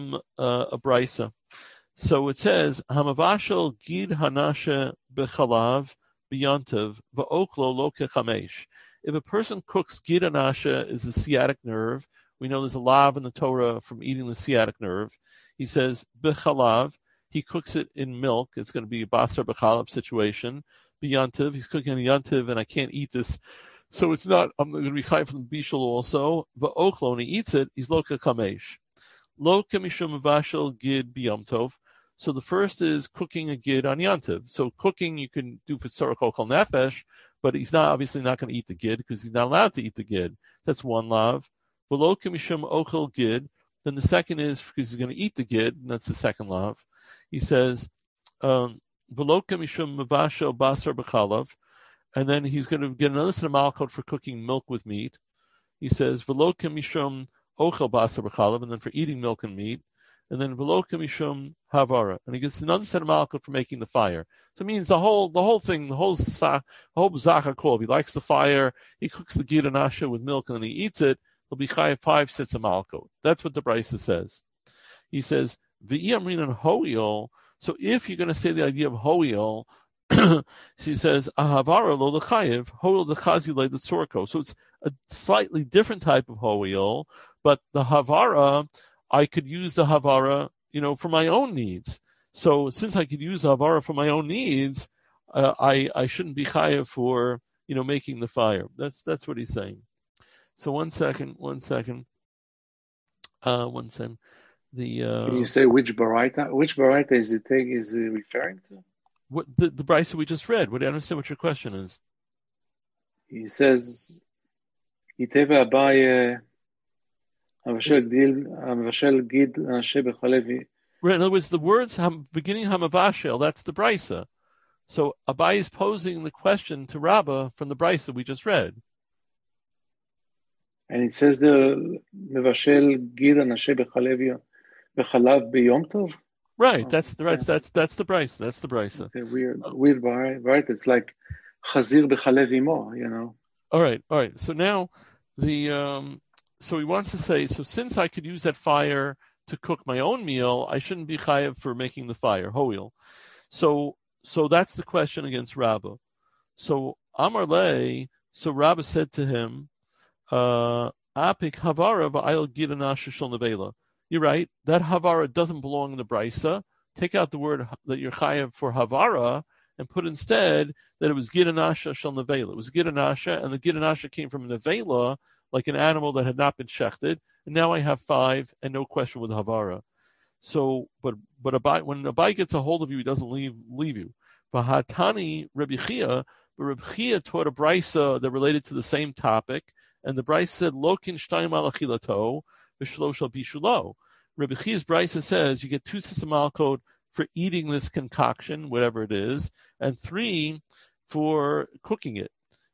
brisa. So it says, Hamavashal gid hanashe bechalav b'yantav va'oklo lo kechamesh. If a person cooks gid hanashe, is the sciatic nerve. We know there's a lav in the Torah from eating the sciatic nerve. He says b'chalav. He cooks it in milk. It's going to be a basar b'chalav situation. B'yantav. He's cooking a yantav, and I can't eat this. So it's not, I'm going to be chayv from the bishul also. Va'oklo, and he eats it, he's lo kechamesh. Lo kemishum vashel gid b'yom tov. So the first is cooking a gid on yantiv. So cooking you can do for tzorach ochel nefesh, but he's obviously not going to eat the gid because he's not allowed to eat the gid. That's one lav. V'lo kemishum ochel gid. Then the second is because he's going to eat the gid, and that's the second lav. He says, v'lo kemishum vashel basar b'chalav. And then he's going to get another set of malchot for cooking milk with meat. He says, v'lo kemishum ochel basar b'chalav, and then for eating milk and meat. And then v'lo kemishum havara. And he gets another set of malchot for making the fire. So it means the whole thing, the whole zachar kol. If he likes the fire, he cooks the gid and asha with milk, and then he eats it, he'll be chayav 5 sets of malchot. That's what the brisa says. He says, v'iyamrin and hoil. So if you're going to say the idea of hoil, she says, Ahavara lo l'chayev, hoil l'chazi le l'tzorko. So it's a slightly different type of hoil, but the havara, I could use the havara, for my own needs. So since I could use the havara for my own needs, I shouldn't be chayev for, making the fire. That's what he's saying. So one second. Can you say which baraita? Which baraita is he referring to? What the brisa we just read? What I understand what your question is. He says, "Iteva Abaye Havashel Gid Ashe Bechalevi." Right. In other words, the words beginning Hamavashel, that's the brisa. So Abaye is posing the question to Rabbah from the brisa we just read. And it says the Mevashel Gid Ashe Bechalevi Bechalav B'Yom Tov. Right, that's the brisa. That's the brisa. Okay, weird, right? It's like chazir b'chalev imo, All right. So now so he wants to say, so since I could use that fire to cook my own meal, I shouldn't be chayav for making the fire, hoil. So that's the question against Rabbah. So Amar Lei, so Rabbah said to him, Apik Havara v'ayil Gidanasha Shel Nevela. You're right. That Havara doesn't belong in the Brisa. Take out the word that you're chayav for Havara and put instead that it was Gidanasha Shel Nevela. It was Gidanasha, and the Gidanasha came from Nevela, like an animal that had not been shechted. And now I have 5, and no question with Havara. So, but Abai, when Abai gets a hold of you, he doesn't leave you. V'hatani Rebbe Chia, but Rebbe Chia taught a brisa that related to the same topic, and the brisa said Lokin shtayim al achilato v'shlo shal bishulo. Rebbe Chia's brisa says you get 2 sisamal code for eating this concoction, whatever it is, and 3 for cooking it.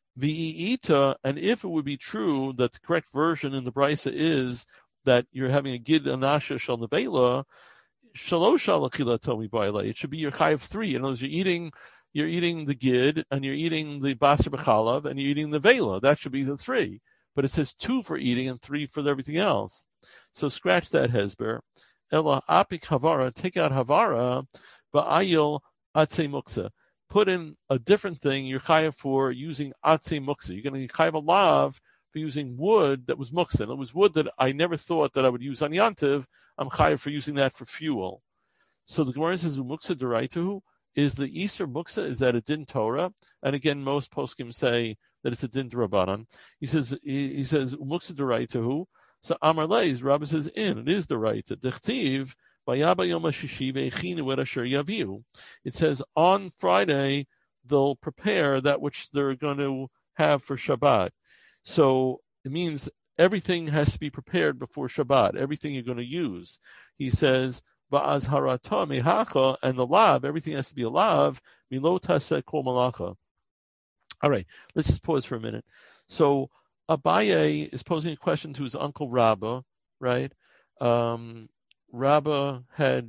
V'ita, and if it would be true that the correct version in the brisa is that you're having a gid anasha shal nevela, shalosh shal achila tomi ba'ilay. It should be your chayav 3. In other words, you're eating the gid, and you're eating the basar b'chalav, and you're eating the vela. That should be the 3. But it says 2 for eating and 3 for everything else. So scratch that hezber. Ela apik havara, take out havara, ba'ayil atse muksa. Put in a different thing. You're chayav for using atse muksa. You're going to chayav a lav for using wood that was muksa. And it was wood that I never thought that I would use on Yantiv. I'm chayav for using that for fuel. So the Gemara says muksa deraituhu. Is the Easter muksa, is that a din Torah? And again, most poskim say that it's a din Rabbanan. He says muksa deraituhu. So Amar Leis, Rabbi says it is the right. Dechtiv vayaba yom hashishi ve'echinu et asher yaviu. It says on Friday they'll prepare that which they're going to have for Shabbat. So it means everything has to be prepared before Shabbat. Everything you're going to use. He says va'azharata mehacha, and the lav, everything has to be a lav. Milo taseh kol malacha. All right, let's just pause for a minute. So Abaye is posing a question to his uncle Rabba, right? Rabba had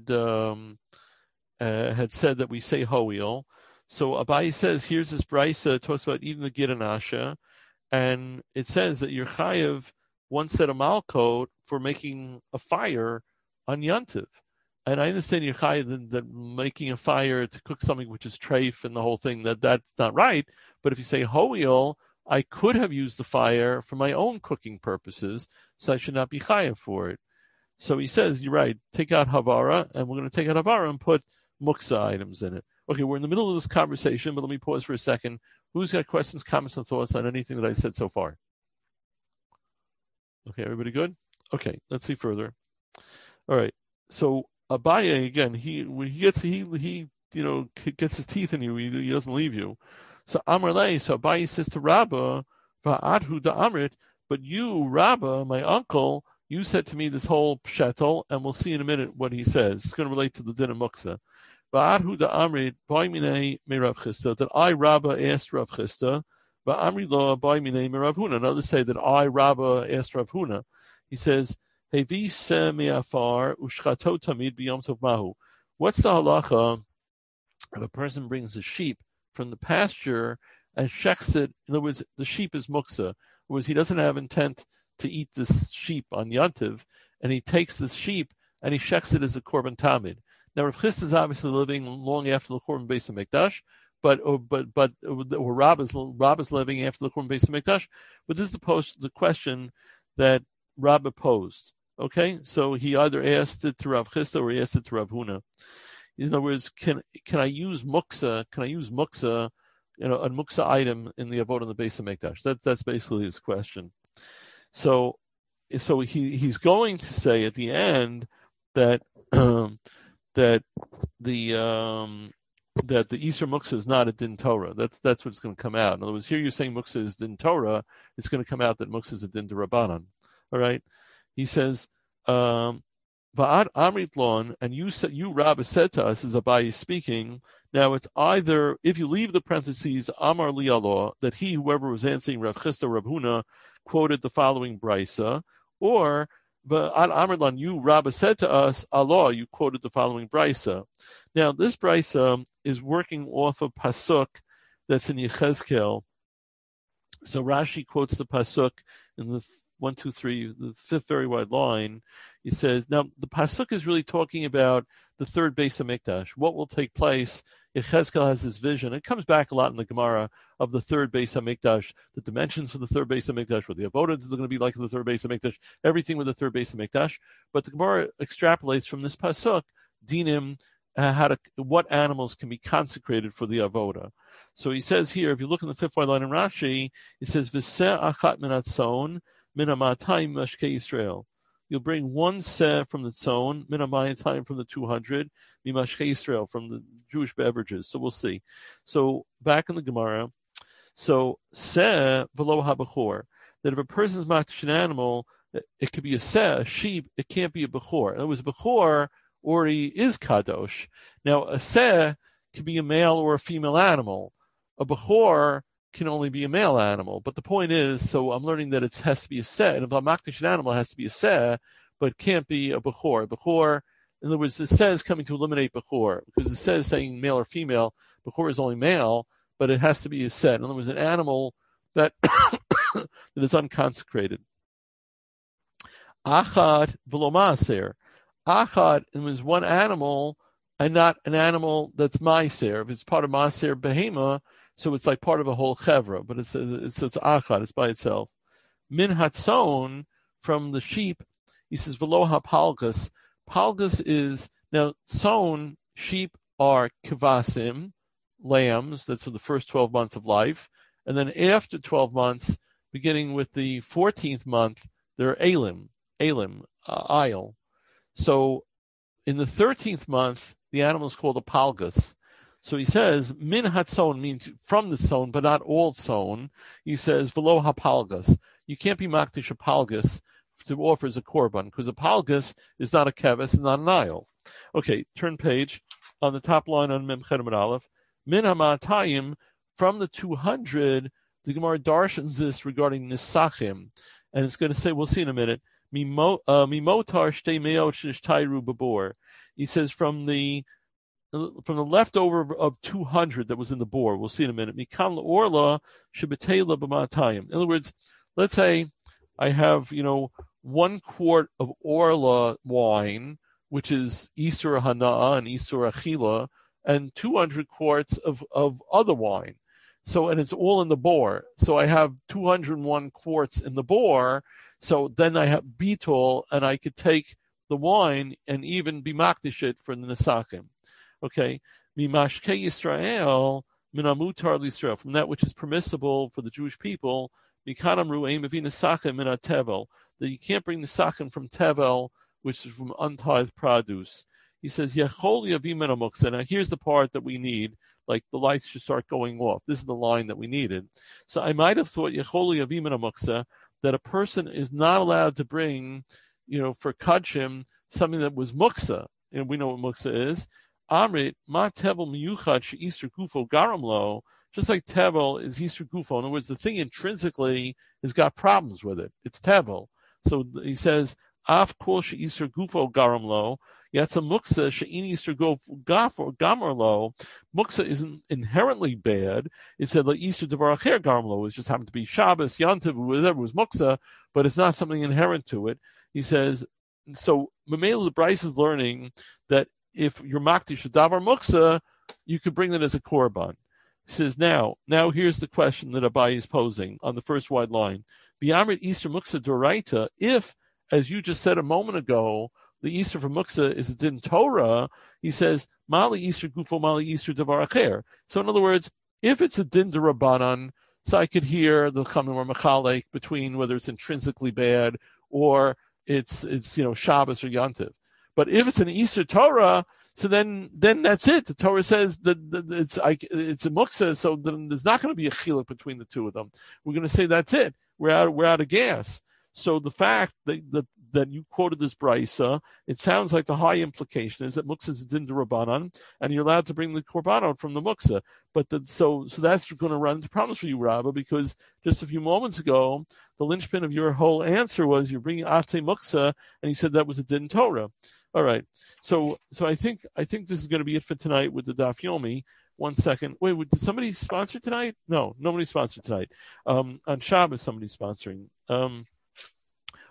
said that we say ho'il. So Abaye says, here's this brisa talks about eating the gidanasha, and it says that you're chayav 1 set of malkot for making a fire on Yantiv. And I understand you're chayav that making a fire to cook something which is treif and the whole thing, that's not right. But if you say ho'il, I could have used the fire for my own cooking purposes, so I should not be chayav for it. So he says, you're right, take out havara, and we're going to take out havara and put muksa items in it. Okay, we're in the middle of this conversation, but let me pause for a second. Who's got questions, comments, and thoughts on anything that I said so far? Okay, everybody good? Okay, let's see further. All right, so Abaye, again, when he gets his teeth in you, he doesn't leave you. So Amar Lei, so Abaye says to Rabba, Va'adhu da'amrit, but you, Rabba, my uncle, you said to me this whole pshetel, and we'll see in a minute what he says. It's going to relate to the din of muksa. Va'adhu da'amrit, ba'imine me Rav Chisda, that I, Rabba, asked Rav Chisda, va'amri lo ba'imine me Rav Huna. And others say that I, Rabba, asked Rav Huna. He says, Hevi se me'afar ushchato tamid b'yom tov mahu. What's the halacha if a person brings a sheep from the pasture and shechs it? In other words, the sheep is muksa. In other words, he doesn't have intent to eat this sheep on Yantiv, and he takes this sheep and he shechs it as a korban tamid. Now, Rav Chisda is obviously living long after the korban Beis HaMikdash, but Rab is living after the korban Beis HaMikdash. But this is the question that Rabba posed. Okay, so he either asked it to Rav Chisda or he asked it to Rav Huna. In other words, can I use muksa? Can I use muksa, a muksa item in the avodah in the Beis HaMikdash? That's basically his question. So he's going to say at the end that that the Easter muksa is not a din Torah. That's what's going to come out. In other words, here you're saying muksa is din Torah. It's going to come out that muksa is a din Rabbanan. All right. He says, Va'ad Amrit Lon, and you Rabbi said to us, as Abaye speaking. Now it's either, if you leave the parentheses, Amar Li Allah, that he, whoever was answering Rav Chisda, Rav Huna, quoted the following brisa, or Va'ad Amrit Lon, you Rabbi said to us, Allah, you quoted the following brisa. Now this brisa is working off of pasuk that's in Yechezkel. So Rashi quotes the pasuk in the 1, 2, 3, the fifth very wide line. He says, now the pasuk is really talking about the third Beis Hamikdash. What will take place? Yechezkel has this vision. It comes back a lot in the Gemara of the third Beis Hamikdash, the dimensions for the third Beis Hamikdash, what the avodah is going to be like in the third Beis Hamikdash, everything with the third Beis Hamikdash. But the Gemara extrapolates from this pasuk, dinim, what animals can be consecrated for the avodah. So he says here, if you look in the fifth wide line in Rashi, it says v'seh achat min hatzon min hamatayim mashkei Yisrael. You'll bring one seh from the tzon, min hamatayim from the 200, mimashkei Yisrael from the Jewish beverages. So we'll see. So back in the Gemara, so seh v'lo habachor, that if a person's makdish an animal, it could be a seh, a sheep, it can't be a bechor. In other words, bechor already is kadosh. Now a seh can be a male or a female animal. A bechor can only be a male animal. But the point is, so I'm learning that it has to be a seh. And if a makdish animal, it has to be a seh, but it can't be a bechor. Bechor, in other words, the seh is coming to eliminate bechor, because the seh is saying male or female. Bechor is only male, but it has to be a seh. In other words, an animal that, that is unconsecrated. Achad v'lo maaser. Achad is one animal and not an animal that's maaser. If it's part of maaser behema, so it's like part of a whole chevra, but it's achad, it's by itself. Min hatzon, from the sheep, he says v'lo hapalgas. Palgas is, now tzon, sheep are kvasim, lambs, that's for the first 12 months of life, and then after 12 months, beginning with the 14th month, they're alim, ayil. So in the 13th month, the animal is called a palgas. So he says, min hatzon means from the tzon, but not all tzon. He says, v'lo hapalgas. You can't be makdish a palgas to offer as a korban, because a palgas is not a keves, it's not an ayil. Okay, turn page. On the top line on Mem Chet Amud Aleph, min hamatayim, from the 200, the Gemara darshans this regarding nisachim. And it's going to say, we'll see in a minute, mimotar shtei meot shtayru babor. He says from the leftover of 200 that was in the boar. We'll see in a minute. Mikam orla shebetela b'matayim. In other words, let's say I have 1 quart of orla wine, which is Isur Hana and Isur Achila, and 200 quarts of other wine. So, and it's all in the boar. So I have 201 quarts in the boar. So then I have bitol, and I could take the wine and even be makdish it for the nesachim. Okay, mimashkei Yisrael minamutar l'Yisrael, from that which is permissible for the Jewish people. Mikanam ru'eim avi nesachim min tevel, that you can't bring nesachim from tevel, which is from untithed produce. He says yechol yavi min hamuksa. Now here's the part that we need. Like the lights should start going off. This is the line that we needed. So I might have thought yechol yavi min hamuksa, that a person is not allowed to bring, for kachim, something that was muksa. And we know what muksa is. Amrit, ma tevel miyuchad she'isur gufo garam lo, just like tevel is isur gufo. In other words, the thing intrinsically has got problems with it. It's tevel. So he says, af kol she'isur gufo garam lo, yatsa muksa she'ini isur gufo gamar lo. Muksa isn't inherently bad. It said like isur devar acher garam lo. It just happened to be Shabbos, Yantiv, whatever was muksa, but it's not something inherent to it. He says, so Mamela the Bryce is learning that if you're makdish davar muksa, you could bring that as a korban. He says, now here's the question that Abai is posing on the first wide line. B'yamrit Easter muksa doraita, if, as you just said a moment ago, the Easter for muksa is a din Torah, he says, mali Easter gufo, mali Easter davar acher. So in other words, if it's a din derabanan, so I could hear the chamim or machalek between whether it's intrinsically bad or it's Shabbos or Yantiv. But if it's an Easter Torah, so then that's it. The Torah says that it's a muksa, so then there's not going to be a chiluk between the two of them. We're going to say that's it. We're out of gas. So the fact that you quoted this brisa, it sounds like the high implication is that muksa is a din d'Rabbanan, and you're allowed to bring the korbanot from the muksa. But so that's going to run into problems for you, Rabba, because just a few moments ago, the linchpin of your whole answer was you're bringing Atse Muksa, and you said that was a din Torah. All right. So I think this is going to be it for tonight with the Daf Yomi. 1 second. Wait, did somebody sponsor tonight? No, nobody sponsored tonight. On Shabbos, somebody's sponsoring.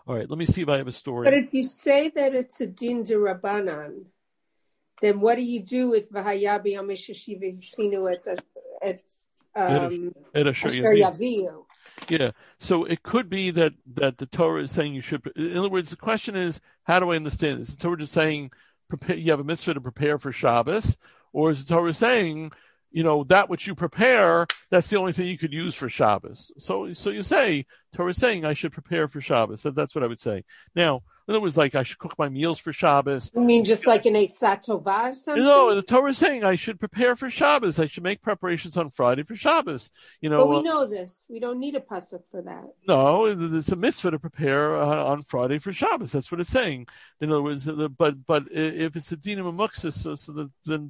All right, let me see if I have a story. But if you say that it's a din derabanan, then what do you do with v'hayabi amishashivinu at Asher Yaviu? Yeah, so it could be that the Torah is saying you should. In other words, the question is, how do I understand this? Is the Torah just saying prepare? You have a mitzvah to prepare for Shabbos, or is the Torah saying, that which you prepare, that's the only thing you could use for Shabbos? So you say, Torah is saying I should prepare for Shabbos. That's what I would say. Now, in other words, like I should cook my meals for Shabbos. You mean just like an Eitzah Tovah or something? No, the Torah is saying I should prepare for Shabbos. I should make preparations on Friday for Shabbos. But we know this. We don't need a pasuk for that. No, it's a mitzvah to prepare on Friday for Shabbos. That's what it's saying. In other words, but if it's a dinam amuksis,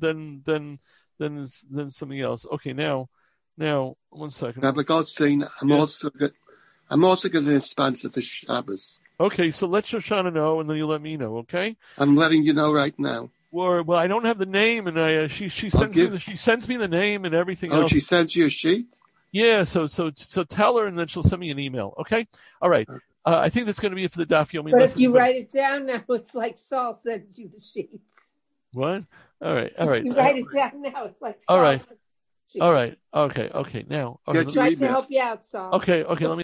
then something else. Okay, now 1 second. Rabbi Goldstein, I'm also going to sponsor for Shabbos. Okay, so let Shoshana know, and then you let me know. Okay, I'm letting you know right now. Well, I don't have the name, and she sends me the name and everything else. Oh, she sends you a sheet? Yeah, so tell her, and then she'll send me an email. Okay, all right. I think that's going to be it for the Daf Yomi. But if you write it down now, it's like Saul sends you the sheets. What? All right. If you write it down now, it's like Saul. All right. Okay. Now. Try to help you out, Saul. Okay. Let me.